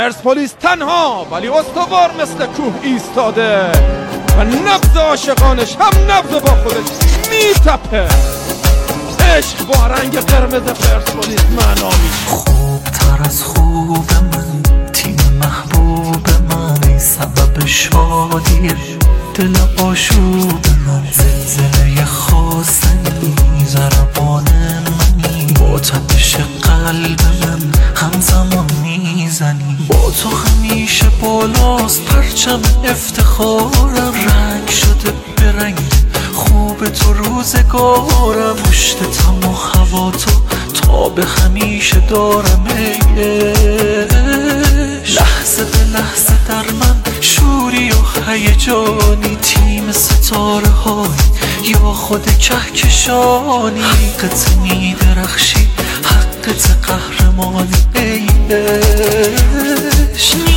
پرسپولیس تنها ولی استوار مثل کوه ایستاده و نبض عاشقانش هم نبض با خودش میتپه. عشق با رنگ قرمز پرسپولیس معنا میشه. خوبتر از خوب من، تیم محبوب من، سبب شادی دل آشوب من، زلزله خواستنی ضربان منی، با تپش قلب من همزمان میزنی. با تو همیشه بالاست پرچم افتخارم، رنگ شده به رنگ خوب تو روزگارم، پشت تم و هوا تو تا به همیشه دارم. لحظه به لحظه در من شوری و هیجانی، تیم ستاره های یا خود کهکشانی، حقت میدرخشی حقت قهرمانی. ای عشق